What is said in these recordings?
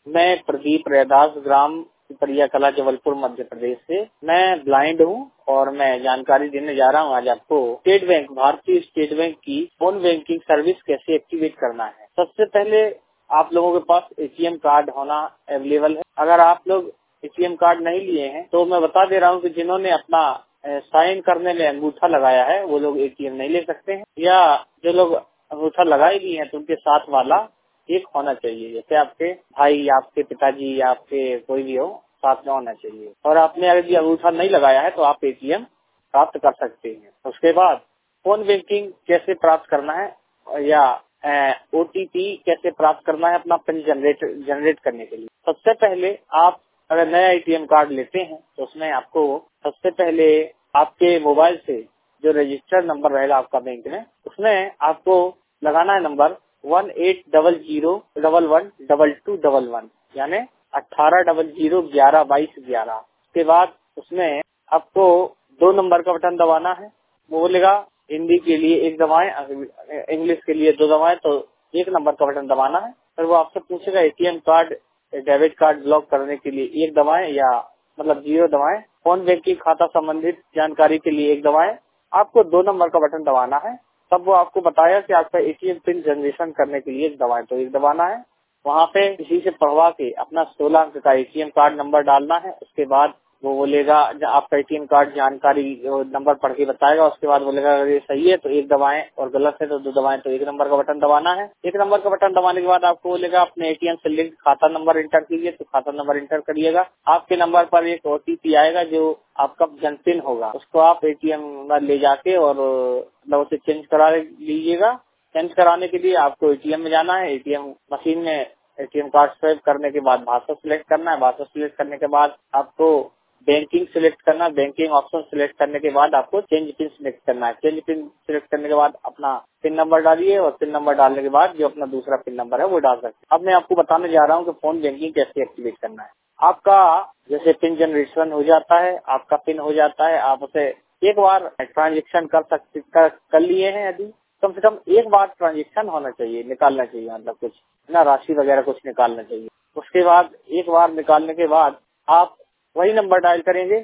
मैं प्रदीप रैदास, ग्राम पिपरिया कला, जबलपुर, मध्य प्रदेश से। मैं ब्लाइंड हूँ और मैं जानकारी देने जा रहा हूँ आज आपको state bank, Bharatiya state bank की फोन बैंकिंग सर्विस कैसे एक्टिवेट करना है। सबसे पहले आप लोगों के पास एटीएम कार्ड होना अवेलेबल है। अगर आप लोग एटीएम कार्ड नहीं लिए हैं तो मैं बता दे रहा हूँ कि जिन्होंने अपना साइन करने में अंगूठा लगाया है वो लोग एटीएम नहीं ले सकते हैं, या जो लोग अंगूठा लगाए भी हैं तो उनके साथ वाला एक होना चाहिए। जैसे आपके भाई, आपके पिताजी या आपके कोई भी हो, साथ में होना चाहिए। और आपने अगर ये अंगूठा नहीं लगाया है तो आप एटीएम प्राप्त कर सकते हैं। उसके बाद फोन बैंकिंग कैसे प्राप्त करना है या ओटीपी कैसे प्राप्त करना है अपना पिन जनरेट करने के लिए। सबसे पहले आप अगर नया एटीएम कार्ड लेते हैं तो उसमें आपको सबसे पहले आपके मोबाइल से जो रजिस्टर्ड नंबर रहेगा आपका बैंक में, उसमें आपको लगाना है नंबर 1800112211, यानी 1800112211। उसके बाद उसमें आपको 2 नंबर का बटन दबाना है। वो बोलेगा हिंदी के लिए 1 दबाएं, इंग्लिश के लिए 2 दबाएं, तो 1 नंबर का बटन दबाना है। फिर वो आपसे पूछेगा ATM card, debit card block करने के लिए 1 दबाएं या मतलब 0 दबाएं। फोन बैंकिंग खाता संबंधित जानकारी के लिए 1 दबाएं। आपको 2 नंबर का बटन दबाना है। तब वो आपको बताया कि आपका एटीएम पिन जनरेशन करने के लिए 1 दबाएं, तो 1 दबाना है। वहाँ पे किसी से पढ़वा के अपना 16 अंक का एटीएम कार्ड नंबर डालना है। उसके बाद वो बोलेगा आपका एटीएम कार्ड जानकारी नंबर पढ़ के बताएगा। उसके बाद बोलेगा अगर ये सही है तो 1 दबाएं और गलत है तो 2 दबाएं, तो 1 नंबर का बटन दबाना है। 1 नंबर का बटन दबाने के बाद आपको बोलेगा अपने एटीएम से लिंक खाता नंबर इंटर कीजिए, तो खाता नंबर इंटर करिएगा। आपके नंबर पर एक ओटीपी आएगा जो आपका जनपिन होगा, उसको आप एटीएम में ले जाके और मतलब उसे चेंज करा लीजिएगा। चेंज कराने के लिए आपको एटीएम में जाना है। एटीएम मशीन में एटीएम कार्ड स्वाइप करने के बाद भाषा सिलेक्ट करना है। भाषा सिलेक्ट करने के बाद आपको बैंकिंग सिलेक्ट करना है। बैंकिंग ऑप्शन सिलेक्ट करने के बाद आपको चेंज पिन सिलेक्ट करना है। चेंज पिन सिलेक्ट करने के बाद अपना पिन नंबर डालिए और पिन नंबर डालने के बाद जो अपना दूसरा पिन नंबर है वो डाल सकते हैं। अब मैं आपको बताने जा रहा हूँ कि फोन बैंकिंग कैसे एक्टिवेट करना है। आपका जैसे पिन जनरेशन हो जाता है, आपका पिन हो जाता है, आप उसे एक बार ट्रांजेक्शन कर लिए हैं, यदि कम से कम एक बार ट्रांजेक्शन होना चाहिए, निकालना चाहिए, मतलब कुछ ना राशि वगैरह कुछ निकालना चाहिए। उसके बाद एक बार निकालने के बाद आप वही नंबर डायल करेंगे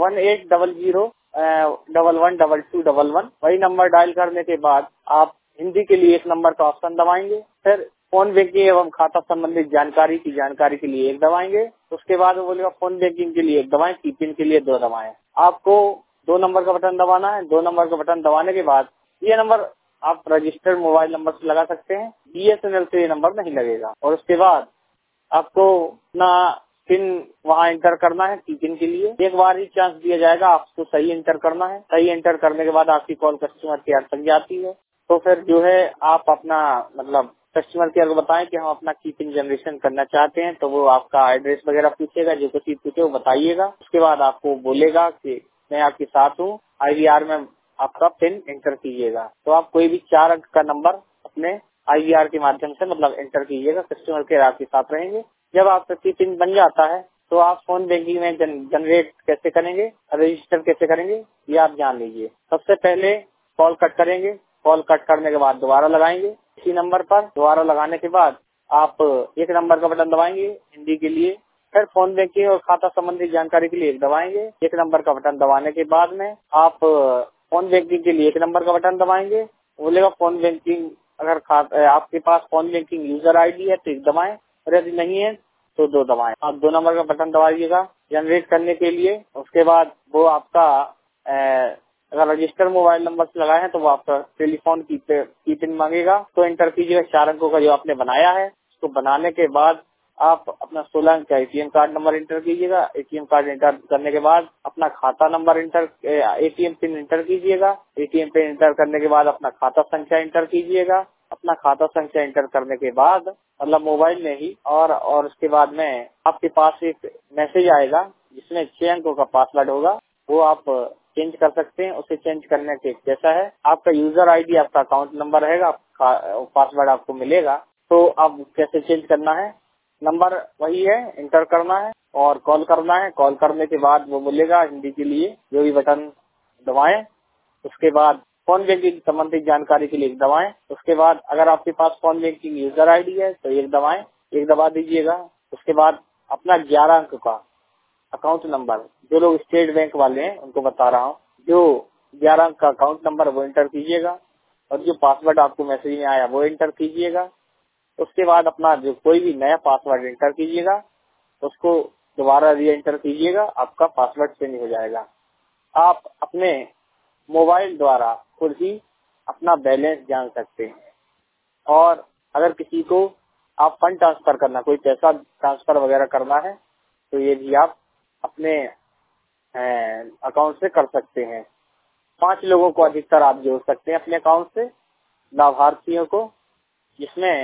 1800112211। वही नंबर डायल करने के बाद आप हिंदी के लिए 1 नंबर का ऑप्शन दबाएंगे। फिर फोन बैंकिंग एवं खाता संबंधित जानकारी के लिए 1 दबाएंगे। उसके बाद वो बोलेगा फोन बैंकिंग के लिए 1 दबाएं, की पिन के लिए 2 दबाएं। आपको 2 नंबर का बटन दबाना है। 2 नंबर का बटन दबाने के बाद ये नंबर आप रजिस्टर्ड मोबाइल नंबर से लगा सकते हैं, बीएसएनएल से ये नंबर नहीं लगेगा। और उसके बाद आपको अपना पिन वहाँ एंटर करना है। की पिन के लिए एक बार ही चांस दिया जाएगा, आपको सही एंटर करना है। सही एंटर करने के बाद आपकी कॉल कस्टमर केयर तक जाती है। तो फिर जो है आप अपना मतलब कस्टमर केयर को बताएं कि हम अपना की पिन जनरेशन करना चाहते हैं, तो वो आपका एड्रेस वगैरह पूछेगा, जो कुछ पूछे वो बताइएगा। उसके बाद आपको बोलेगा कि मैं आपके साथ हूँ, आईवीआर में आपका पिन एंटर कीजिएगा। तो आप कोई भी 4 अंक का नंबर अपने आईवीआर के माध्यम से मतलब एंटर कीजिएगा। कस्टमर केयर आपके साथ रहेंगे। जब आपका की पिन बन जाता है तो आप फोन बैंकिंग में जनरेट कैसे करेंगे, रजिस्टर कैसे करेंगे, ये आप जान लीजिए। सबसे पहले कॉल कट करेंगे। कॉल कट करने के बाद दोबारा लगाएंगे इसी नंबर पर। दोबारा लगाने के बाद आप 1 नंबर का बटन दबाएंगे हिंदी के लिए। फिर फोन बैंकिंग और खाता संबंधी जानकारी के लिए 1 दबाएंगे। 1 नंबर का बटन दबाने के बाद में आप फोन बैंकिंग के लिए 1 नंबर का बटन दबाएंगे। बोलेगा फोन बैंकिंग अगर आपके पास फोन बैंकिंग यूजर आईडी है तो 1 दबाएं, और यदि नहीं है तो 2 दबाएं। आप 2 नंबर का बटन दबाइएगा जनरेट करने के लिए। उसके बाद वो आपका अगर रजिस्टर मोबाइल नंबर से लगाए हैं तो वो आपका टेलीफोन की पिन मांगेगा, तो एंटर कीजिएगा 4 अंकों का जो आपने बनाया है। उसको बनाने के बाद आप अपना 16 अंक का एटीएम कार्ड नंबर एंटर कीजिएगा। एटीएम कार्ड एंटर करने के बाद अपना खाता नंबर एटीएम पिन एंटर कीजिएगा। एटीएम पिन एंटर करने के बाद अपना खाता संख्या एंटर कीजिएगा। अपना खाता संख्या एंटर करने के बाद मतलब मोबाइल में ही और उसके बाद में आपके पास एक मैसेज आएगा जिसमें 6 अंकों का पासवर्ड होगा, वो आप चेंज कर सकते हैं। उसे चेंज करने के कैसा है, आपका यूजर आईडी आपका अकाउंट नंबर रहेगा, पासवर्ड आपको मिलेगा। तो आप कैसे चेंज करना है, नंबर वही है, एंटर करना है और कॉल करना है। कॉल करने के बाद वो बोलेगा हिंदी के लिए जो भी बटन दबाएं। उसके बाद फोन बैंकिंग संबंधित जानकारी के लिए 1 दबाएं। उसके बाद अगर आपके पास फोन बैंकिंग यूजर आईडी है तो 1 दबाएं, 1 दबा दीजिएगा। उसके बाद अपना 11 अंक का अकाउंट नंबर, जो लोग स्टेट बैंक वाले हैं उनको बता रहा हूँ, जो 11 अंक का अकाउंट नंबर वो एंटर कीजिएगा और जो पासवर्ड आपको मैसेज में आया वो एंटर कीजिएगा। उसके बाद अपना जो कोई भी नया पासवर्ड एंटर कीजिएगा, उसको दोबारा री एंटर कीजिएगा, आपका पासवर्ड चेंज हो जाएगा। आप अपने मोबाइल द्वारा खुद ही अपना बैलेंस जान सकते हैं। और अगर किसी को आप फंड ट्रांसफर करना, कोई पैसा ट्रांसफर वगैरह करना है, तो ये भी आप अपने अकाउंट से कर सकते हैं। 5 लोगों को अधिकतर आप जोड़ सकते हैं अपने अकाउंट से, लाभार्थियों को, जिसमें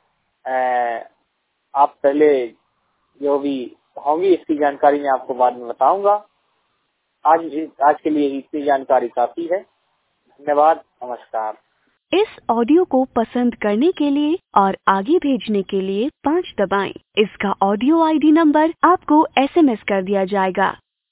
आप पहले जो भी होंगी इसकी जानकारी मैं आपको बाद में बताऊंगा। आज के लिए इतनी जानकारी काफी है। धन्यवाद, नमस्कार। इस ऑडियो को पसंद करने के लिए और आगे भेजने के लिए 5 दबाएं। इसका ऑडियो आईडी नंबर आपको SMS कर दिया जाएगा।